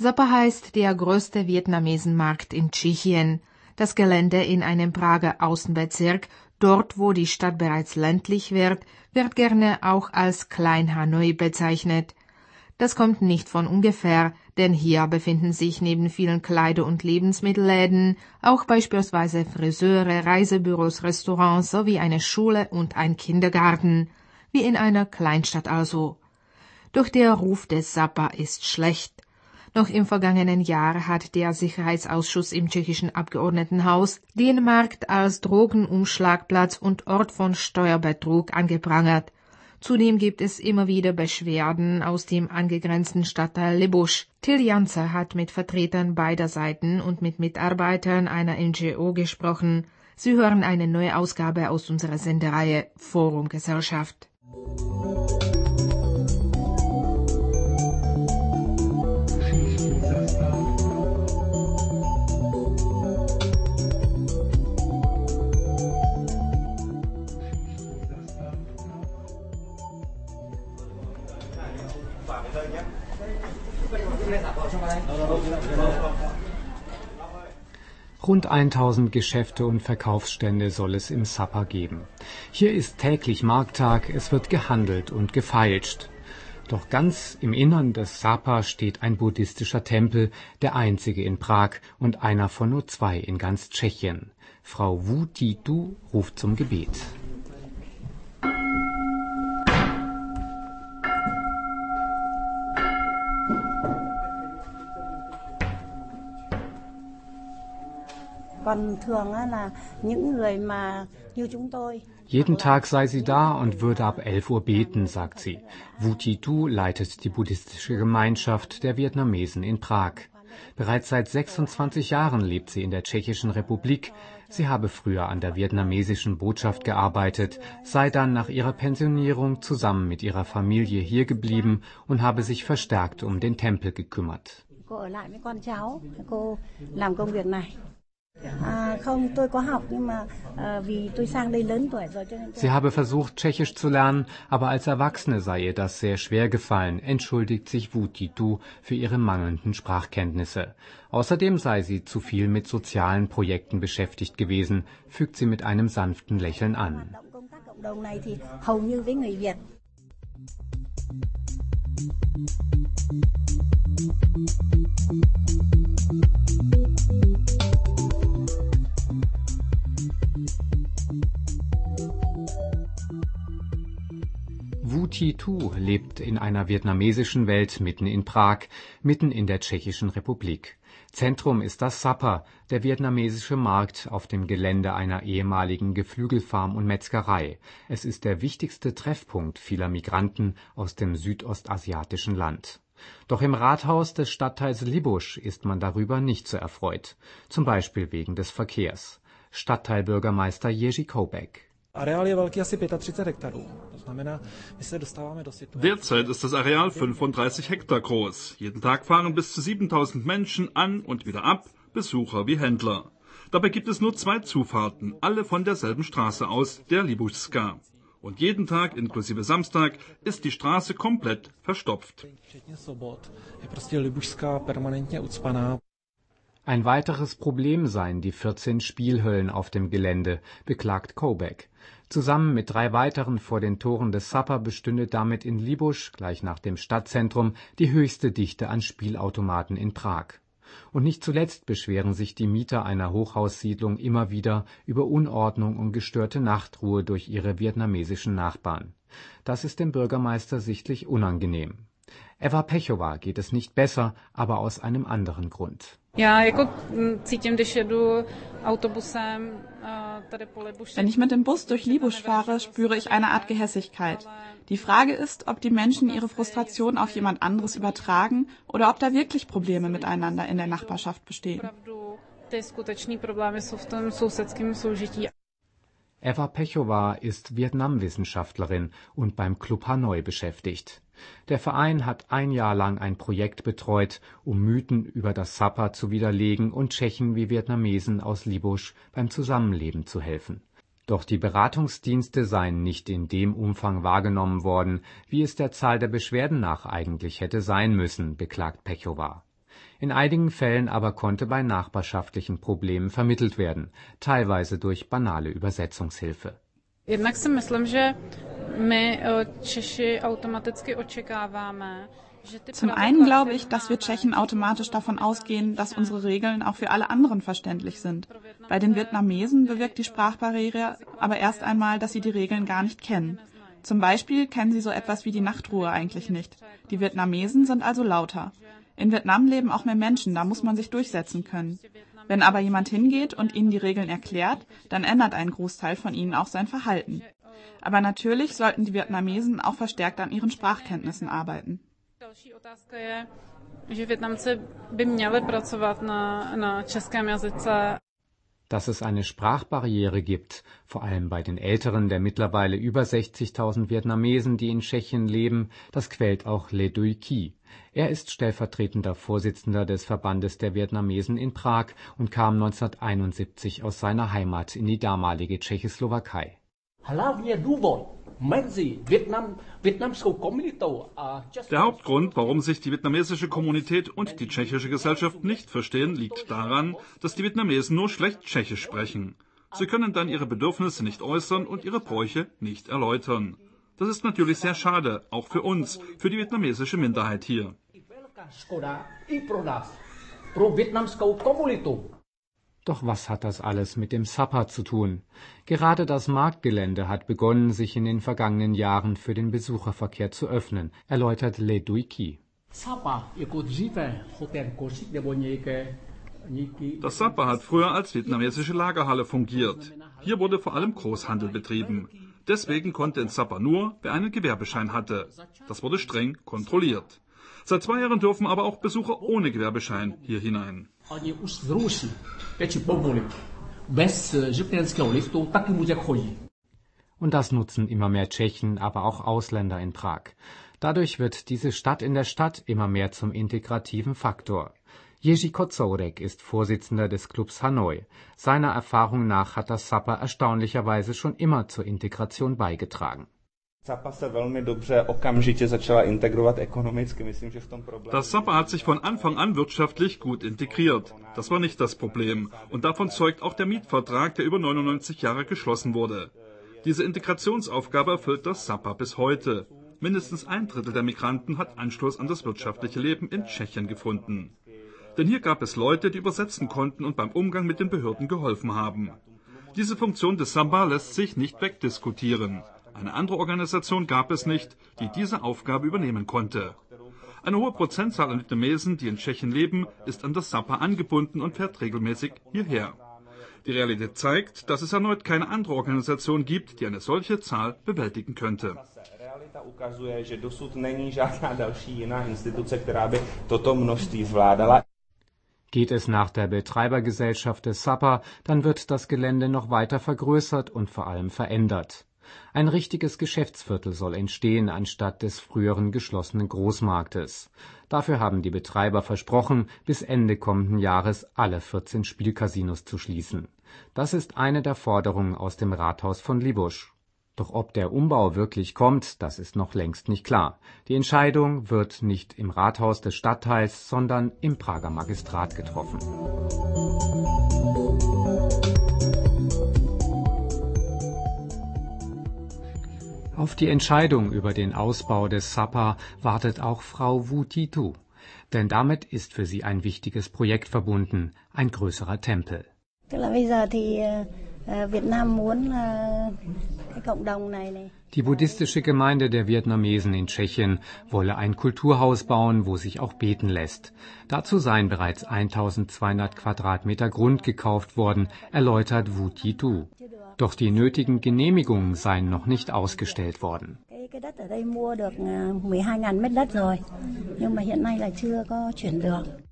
Sapa heißt der größte Vietnamesenmarkt in Tschechien. Das Gelände in einem Prager Außenbezirk, dort wo die Stadt bereits ländlich wird gerne auch als Klein-Hanoi bezeichnet. Das kommt nicht von ungefähr, denn hier befinden sich neben vielen Kleider- und Lebensmittelläden auch beispielsweise Friseure, Reisebüros, Restaurants sowie eine Schule und ein Kindergarten, wie in einer Kleinstadt also. Doch der Ruf des Sapa ist schlecht. Noch im vergangenen Jahr hat der Sicherheitsausschuss im tschechischen Abgeordnetenhaus den Markt als Drogenumschlagplatz und Ort von Steuerbetrug angeprangert. Zudem gibt es immer wieder Beschwerden aus dem angegrenzten Stadtteil Libuš. Till Janzer hat mit Vertretern beider Seiten und mit Mitarbeitern einer NGO gesprochen. Sie hören eine neue Ausgabe aus unserer Sendereihe Forum Gesellschaft. Rund 1000 Geschäfte und Verkaufsstände soll es im Sapa geben. Hier ist täglich Markttag, es wird gehandelt und gefeilscht. Doch ganz im Innern des Sapa steht ein buddhistischer Tempel, der einzige in Prag und einer von nur 2 in ganz Tschechien. Frau Wu Ti-tu ruft zum Gebet. Jeden Tag sei sie da und würde ab 11 Uhr beten, sagt sie. Wu Ti-tu leitet die buddhistische Gemeinschaft der Vietnamesen in Prag. Bereits seit 26 Jahren lebt sie in der Tschechischen Republik. Sie habe früher an der vietnamesischen Botschaft gearbeitet, sei dann nach ihrer Pensionierung zusammen mit ihrer Familie hier geblieben und habe sich verstärkt um den Tempel gekümmert. Sie habe versucht, Tschechisch zu lernen, aber als Erwachsene sei ihr das sehr schwer gefallen, entschuldigt sich Wu Ti-tu für ihre mangelnden Sprachkenntnisse. Außerdem sei sie zu viel mit sozialen Projekten beschäftigt gewesen, fügt sie mit einem sanften Lächeln an. Wu Ti-tu lebt in einer vietnamesischen Welt mitten in Prag, mitten in der Tschechischen Republik. Zentrum ist das Sapa, der vietnamesische Markt auf dem Gelände einer ehemaligen Geflügelfarm und Metzgerei. Es ist der wichtigste Treffpunkt vieler Migranten aus dem südostasiatischen Land. Doch im Rathaus des Stadtteils Libuš ist man darüber nicht so erfreut, zum Beispiel wegen des Verkehrs. Stadtteilbürgermeister Jerzy Koubek. Derzeit ist das Areal 35 Hektar groß. Jeden Tag fahren bis zu 7000 Menschen an und wieder ab, Besucher wie Händler. Dabei gibt es nur 2 Zufahrten, alle von derselben Straße aus, der Libušská. Und jeden Tag, inklusive Samstag, ist die Straße komplett verstopft. Ein weiteres Problem seien die 14 Spielhöllen auf dem Gelände, beklagt Koubek. Zusammen mit 3 weiteren vor den Toren des Sapa bestünde damit in Libuš, gleich nach dem Stadtzentrum, die höchste Dichte an Spielautomaten in Prag. Und nicht zuletzt beschweren sich die Mieter einer Hochhaussiedlung immer wieder über Unordnung und gestörte Nachtruhe durch ihre vietnamesischen Nachbarn. Das ist dem Bürgermeister sichtlich unangenehm. Eva Pechowa geht es nicht besser, aber aus einem anderen Grund. Wenn ich mit dem Bus durch Libuš fahre, spüre ich eine Art Gehässigkeit. Die Frage ist, ob die Menschen ihre Frustration auf jemand anderes übertragen oder ob da wirklich Probleme miteinander in der Nachbarschaft bestehen. Eva Pechowa ist Vietnamwissenschaftlerin und beim Club Hanoi beschäftigt. Der Verein hat ein Jahr lang ein Projekt betreut, um Mythen über das Sapa zu widerlegen und Tschechen wie Vietnamesen aus Libuš beim Zusammenleben zu helfen. Doch die Beratungsdienste seien nicht in dem Umfang wahrgenommen worden, wie es der Zahl der Beschwerden nach eigentlich hätte sein müssen, beklagt Pechowa. In einigen Fällen aber konnte bei nachbarschaftlichen Problemen vermittelt werden, teilweise durch banale Übersetzungshilfe. Jednak si myslím, že my Češi automaticky očekáváme. Zum einen glaube ich, dass wir Tschechen automatisch davon ausgehen, dass unsere Regeln auch für alle anderen verständlich sind. Bei den Vietnamesen bewirkt die Sprachbarriere aber erst einmal, dass sie die Regeln gar nicht kennen. Zum Beispiel kennen sie so etwas wie die Nachtruhe eigentlich nicht. Die Vietnamesen sind also lauter. In Vietnam leben auch mehr Menschen, da muss man sich durchsetzen können. Wenn aber jemand hingeht und ihnen die Regeln erklärt, dann ändert ein Großteil von ihnen auch sein Verhalten. Aber natürlich sollten die Vietnamesen auch verstärkt an ihren Sprachkenntnissen arbeiten. Další otázka je, že Vietnamci by měli pracovat na českém jazyce. Dass es eine Sprachbarriere gibt, vor allem bei den Älteren der mittlerweile über 60.000 Vietnamesen, die in Tschechien leben, das quält auch Le Duy Qui. Er ist stellvertretender Vorsitzender des Verbandes der Vietnamesen in Prag und kam 1971 aus seiner Heimat in die damalige Tschechoslowakei. Der Hauptgrund, warum sich die vietnamesische Kommunität und die tschechische Gesellschaft nicht verstehen, liegt daran, dass die Vietnamesen nur schlecht Tschechisch sprechen. Sie können dann ihre Bedürfnisse nicht äußern und ihre Bräuche nicht erläutern. Das ist natürlich sehr schade, auch für uns, für die vietnamesische Minderheit hier. Doch was hat das alles mit dem Sapa zu tun? Gerade das Marktgelände hat begonnen, sich in den vergangenen Jahren für den Besucherverkehr zu öffnen, erläutert Le Duy Qui. Das Sapa hat früher als vietnamesische Lagerhalle fungiert. Hier wurde vor allem Großhandel betrieben. Deswegen konnte ins Sapa nur, wer einen Gewerbeschein hatte. Das wurde streng kontrolliert. Seit 2 Jahren dürfen aber auch Besucher ohne Gewerbeschein hier hinein. Und das nutzen immer mehr Tschechen, aber auch Ausländer in Prag. Dadurch wird diese Stadt in der Stadt immer mehr zum integrativen Faktor. Jerzy Kocourek ist Vorsitzender des Clubs Hanoi. Seiner Erfahrung nach hat das Sapa erstaunlicherweise schon immer zur Integration beigetragen. Das Sapa hat sich von Anfang an wirtschaftlich gut integriert. Das war nicht das Problem. Und davon zeugt auch der Mietvertrag, der über 99 Jahre geschlossen wurde. Diese Integrationsaufgabe erfüllt das Sapa bis heute. Mindestens 1/3 der Migranten hat Anschluss an das wirtschaftliche Leben in Tschechien gefunden. Denn hier gab es Leute, die übersetzen konnten und beim Umgang mit den Behörden geholfen haben. Diese Funktion des Sapa lässt sich nicht wegdiskutieren. Eine andere Organisation gab es nicht, die diese Aufgabe übernehmen konnte. Eine hohe Prozentzahl an Vietnamesen, die in Tschechien leben, ist an das Sapa angebunden und fährt regelmäßig hierher. Die Realität zeigt, dass es erneut keine andere Organisation gibt, die eine solche Zahl bewältigen könnte. Geht es nach der Betreibergesellschaft des Sapa, dann wird das Gelände noch weiter vergrößert und vor allem verändert. Ein richtiges Geschäftsviertel soll entstehen anstatt des früheren geschlossenen Großmarktes. Dafür haben die Betreiber versprochen, bis Ende kommenden Jahres alle 14 Spielcasinos zu schließen. Das ist eine der Forderungen aus dem Rathaus von Libuš. Doch ob der Umbau wirklich kommt, das ist noch längst nicht klar. Die Entscheidung wird nicht im Rathaus des Stadtteils, sondern im Prager Magistrat getroffen. Auf die Entscheidung über den Ausbau des Sapa wartet auch Frau Vu Thi Thu. Denn damit ist für sie ein wichtiges Projekt verbunden, ein größerer Tempel. Die buddhistische Gemeinde der Vietnamesen in Tschechien wolle ein Kulturhaus bauen, wo sich auch beten lässt. Dazu seien bereits 1200 Quadratmeter Grund gekauft worden, erläutert Vu Thi Thu. Doch die nötigen Genehmigungen seien noch nicht ausgestellt worden. Cái đất ở đây mua được 12.000 mét đất rồi, nhưng mà hiện nay là chưa có chuyển được.